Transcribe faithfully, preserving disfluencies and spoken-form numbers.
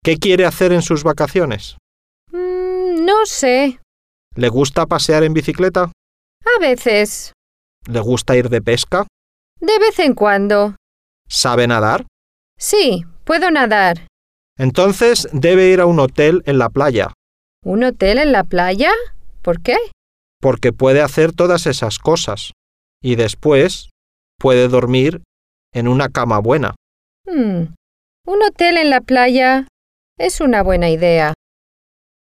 ¿Qué quiere hacer en sus vacaciones? Mm, no sé. ¿Le gusta pasear en bicicleta? A veces. ¿Le gusta ir de pesca? De vez en cuando. ¿Sabe nadar? Sí, puedo nadar. Entonces debe ir a un hotel en la playa. ¿Un hotel en la playa? ¿Por qué? Porque puede hacer todas esas cosas. Y después puede dormir en una cama buena. Hmm. Un hotel en la playa es una buena idea.